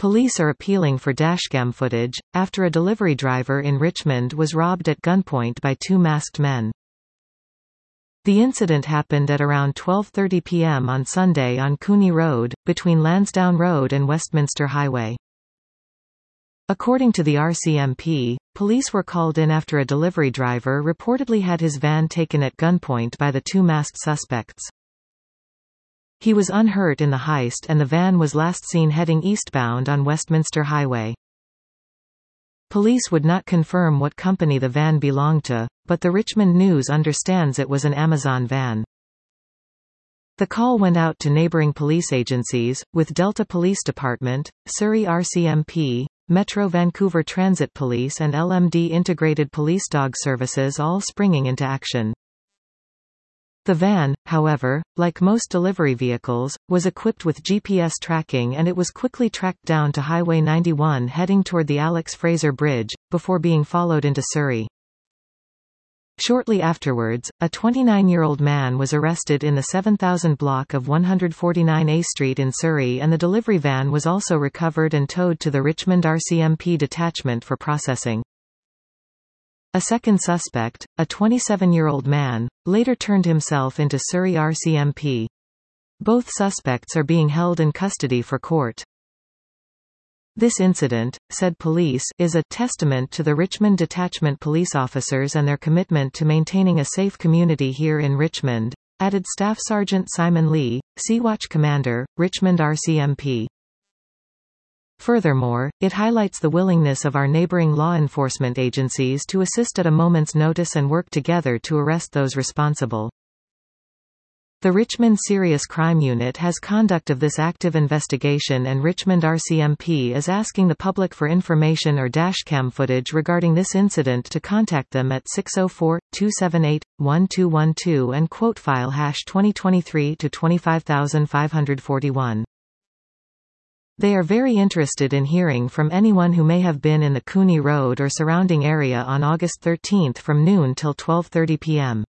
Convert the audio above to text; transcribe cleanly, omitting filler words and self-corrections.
Police are appealing for dashcam footage, after a delivery driver in Richmond was robbed at gunpoint by two masked men. The incident happened at around 12:30 p.m. on Sunday on Cooney Road, between Lansdowne Road and Westminster Highway. According to the RCMP, police were called in after a delivery driver reportedly had his van taken at gunpoint by the two masked suspects. He was unhurt in the heist and the van was last seen heading eastbound on Westminster Highway. Police would not confirm what company the van belonged to, but the Richmond News understands it was an Amazon van. The call went out to neighbouring police agencies, with Delta Police Department, Surrey RCMP, Metro Vancouver Transit Police and LMD Integrated Police Dog Services all springing into action. The van, however, like most delivery vehicles, was equipped with GPS tracking and it was quickly tracked down to Highway 91 heading toward the Alex Fraser Bridge, before being followed into Surrey. Shortly afterwards, a 29-year-old man was arrested in the 7000 block of 149A Street in Surrey and the delivery van was also recovered and towed to the Richmond RCMP detachment for processing. A second suspect, a 27-year-old man, later turned himself into Surrey RCMP. Both suspects are being held in custody for court. This incident, said police, is a testament to the Richmond Detachment police officers and their commitment to maintaining a safe community here in Richmond, added Staff Sergeant Simon Lee, Sea-Watch Commander, Richmond RCMP. Furthermore, it highlights the willingness of our neighbouring law enforcement agencies to assist at a moment's notice and work together to arrest those responsible. The Richmond Serious Crime Unit has conduct of this active investigation and Richmond RCMP is asking the public for information or dashcam footage regarding this incident to contact them at 604-278-1212 and quote file #2023 to 25541. They are very interested in hearing from anyone who may have been in the Cooney Road or surrounding area on August 13 from noon till 12:30 p.m.